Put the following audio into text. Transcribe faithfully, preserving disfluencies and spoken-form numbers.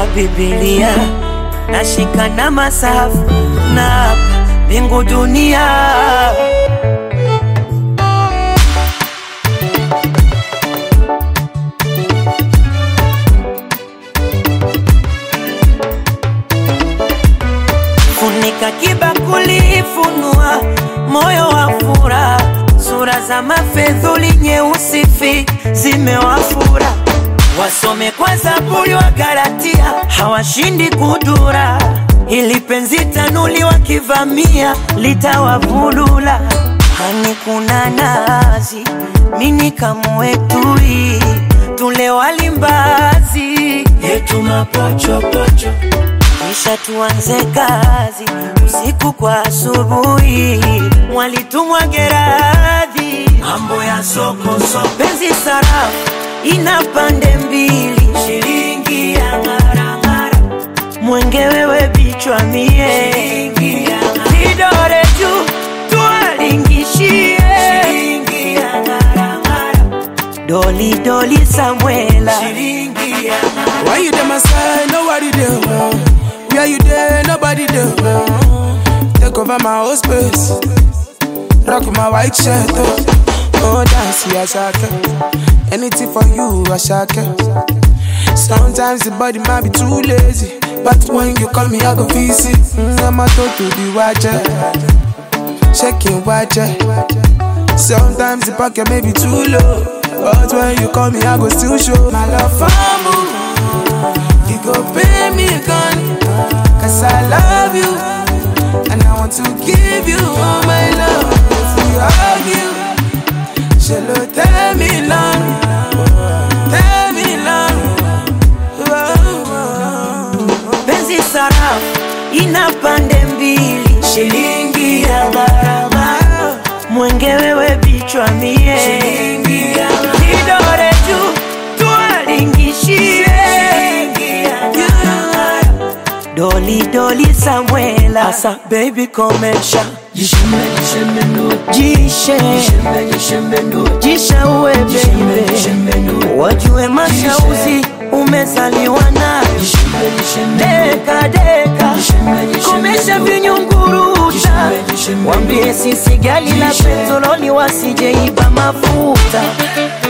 Nafungua Biblia, nashika na masafu, na mbingu dunia. Funika kibakuli, funua moyo wa furaha, sura za mafedhuli nyeusi fi zimewafura. Wasome kwa Zaburi wa Galatia, hawashindi kudura. Ili penzi tanuli wakivamia litawavulula. Hani kuna nazi, mini kamwetui, tule walimbazi yetu mapocho pocho. Kisha tuanze kazi, usiku kwa asubuhi, mwalitumwa Geradhi, mambo ya soko soko. Penzi sarafu ina pande mbili, shilingi ya ngara ngara, mwenge wewe bichwa mie, shilingi ya ngara. Kidore juu tualingishie, shilingi ya ngara ngara. Doli doli Samuela, shilingi ya ngara. Why you there my side, nobody there? Where you there, nobody there? Take over my whole space, rock my white shirt. Oh, dance, yeah, shaka. Anything for you, I shaka. Sometimes the body might be too lazy, but when you call me, I go visit. Mm, I'm a to to the watcher, checking watcher. Sometimes the pocket may be too low, but when you call me, I go still show my love for you. You go pay me a gun, cause I love you, and I want to give you all my love. If we argue, she'll tell me long, tell me long. Penzi sarafu ina pande mbili, shilingi ya gharama, mwenge wewe bichwa mie, shilingi ya gharama. Kidore juu tualingishie, shilingi ya gharama. Doli doli Samuela, asa baby komesha, jishembe jishembe ndo, jishe jishembe jishembe ndo, jisha uwe baby, wajue mashauzi umezaliwa na, deka deka komesha vinyunguruta, wambie sisi gali la petroli wasije iba mafuta.